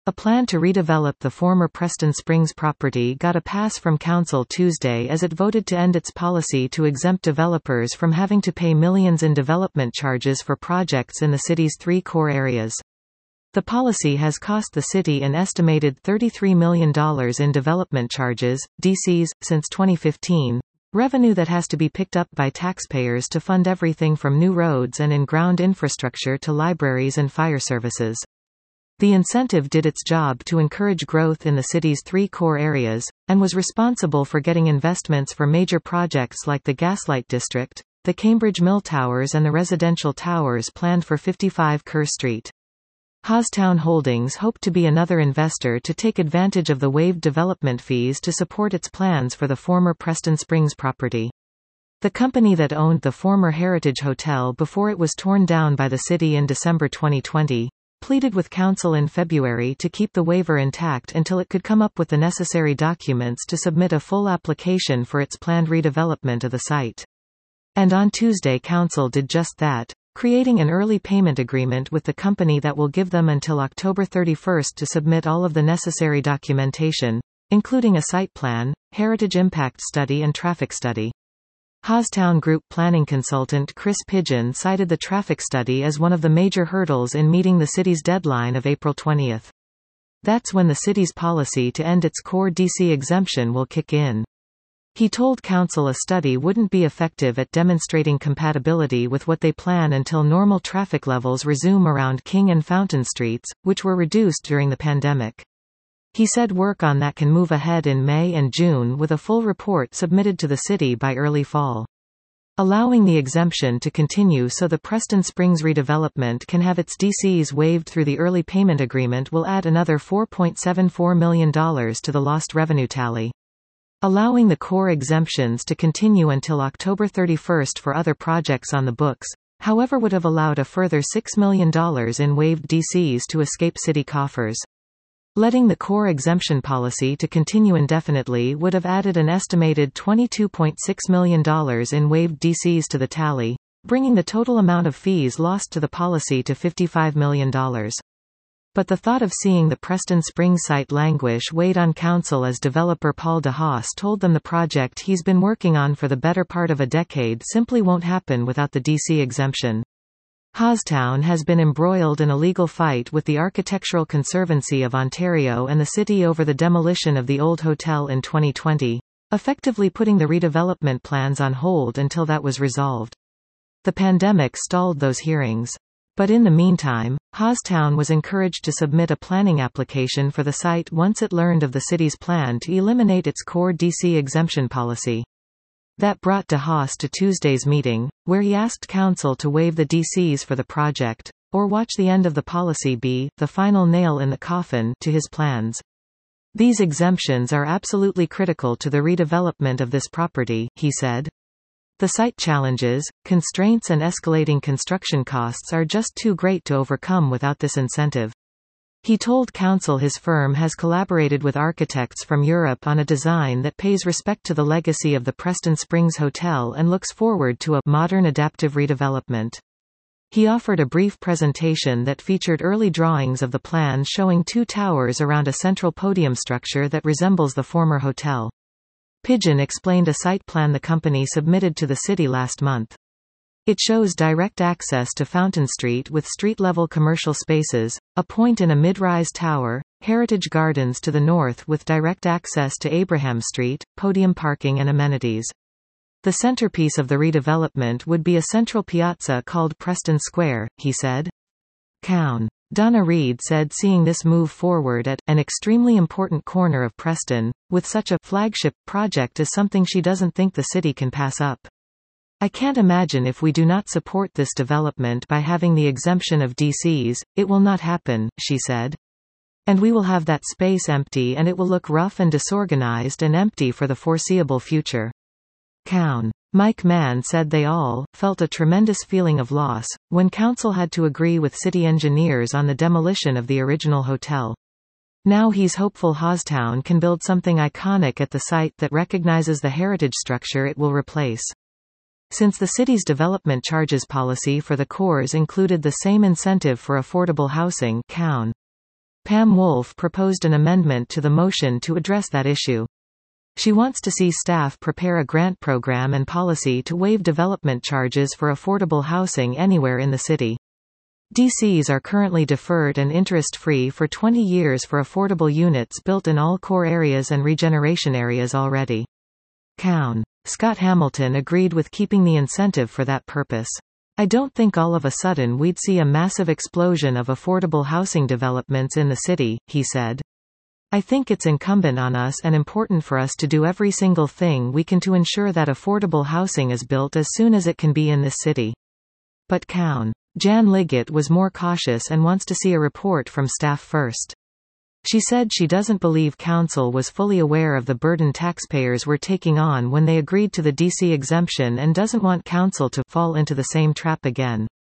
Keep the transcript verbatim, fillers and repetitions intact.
A plan to redevelop the former Preston Springs property got a pass from Council Tuesday as it voted to end its policy to exempt developers from having to pay millions in development charges for projects in the city's three core areas. The policy has cost the city an estimated thirty-three million dollars in development charges, D Cs, since twenty fifteen, revenue that has to be picked up by taxpayers to fund everything from new roads and in-ground infrastructure to libraries and fire services. The incentive did its job to encourage growth in the city's three core areas, and was responsible for getting investments for major projects like the Gaslight District, the Cambridge Mill Towers and the residential towers planned for fifty-five Kerr Street. Hoztown Holdings hoped to be another investor to take advantage of the waived development fees to support its plans for the former Preston Springs property. The company that owned the former Heritage Hotel before it was torn down by the city in December twenty twenty, pleaded with Council in February to keep the waiver intact until it could come up with the necessary documents to submit a full application for its planned redevelopment of the site. And on Tuesday Council did just that, creating an early payment agreement with the company that will give them until October thirty-first to submit all of the necessary documentation, including a site plan, heritage impact study and traffic study. Hoztown Group planning consultant Chris Pidgeon cited the traffic study as one of the major hurdles in meeting the city's deadline of April twentieth. That's when the city's policy to end its core D C exemption will kick in. He told Council a study wouldn't be effective at demonstrating compatibility with what they plan until normal traffic levels resume around King and Fountain Streets, which were reduced during the pandemic. He said work on that can move ahead in May and June with a full report submitted to the city by early fall. Allowing the exemption to continue so the Preston Springs redevelopment can have its D Cs waived through the early payment agreement will add another four point seven four million dollars to the lost revenue tally. Allowing the core exemptions to continue until October thirty-first for other projects on the books, however, would have allowed a further six million dollars in waived D Cs to escape city coffers. Letting the core exemption policy to continue indefinitely would have added an estimated twenty-two point six million dollars in waived D Cs to the tally, bringing the total amount of fees lost to the policy to fifty-five million dollars. But the thought of seeing the Preston Springs site languish weighed on Council as developer Paul DeHaas told them the project he's been working on for the better part of a decade simply won't happen without the D C exemption. Hoztown has been embroiled in a legal fight with the Architectural Conservancy of Ontario and the city over the demolition of the old hotel in twenty twenty, effectively putting the redevelopment plans on hold until that was resolved. The pandemic stalled those hearings. But in the meantime, Hoztown was encouraged to submit a planning application for the site once it learned of the city's plan to eliminate its core D C exemption policy. That brought DeHaas to Tuesday's meeting, where he asked Council to waive the D Cs for the project, or watch the end of the policy be the final nail in the coffin to his plans. These exemptions are absolutely critical to the redevelopment of this property, he said. The site challenges, constraints and escalating construction costs are just too great to overcome without this incentive. He told Council his firm has collaborated with architects from Europe on a design that pays respect to the legacy of the Preston Springs Hotel and looks forward to a modern adaptive redevelopment. He offered a brief presentation that featured early drawings of the plans showing two towers around a central podium structure that resembles the former hotel. Pidgeon explained a site plan the company submitted to the city last month. It shows direct access to Fountain Street with street-level commercial spaces, a point in a mid-rise tower, Heritage Gardens to the north with direct access to Abraham Street, podium parking and amenities. The centerpiece of the redevelopment would be a central piazza called Preston Square, he said. Cown. Donna Reed said seeing this move forward at an extremely important corner of Preston, with such a flagship project is something she doesn't think the city can pass up. I can't imagine if we do not support this development by having the exemption of D Cs, it will not happen, she said. And we will have that space empty and it will look rough and disorganized and empty for the foreseeable future. Cown. Mike Mann said they all felt a tremendous feeling of loss when Council had to agree with city engineers on the demolition of the original hotel. Now he's hopeful Hoztown can build something iconic at the site that recognizes the heritage structure it will replace. Since the city's development charges policy for the cores included the same incentive for affordable housing, Cown Pam Wolf proposed an amendment to the motion to address that issue. She wants to see staff prepare a grant program and policy to waive development charges for affordable housing anywhere in the city. D Cs are currently deferred and interest-free for twenty years for affordable units built in all core areas and regeneration areas already. Cown. Scott Hamilton agreed with keeping the incentive for that purpose. I don't think all of a sudden we'd see a massive explosion of affordable housing developments in the city, he said. I think it's incumbent on us and important for us to do every single thing we can to ensure that affordable housing is built as soon as it can be in this city. But Cown. Jan Liggett was more cautious and wants to see a report from staff first. She said she doesn't believe council was fully aware of the burden taxpayers were taking on when they agreed to the D C exemption and doesn't want council to fall into the same trap again.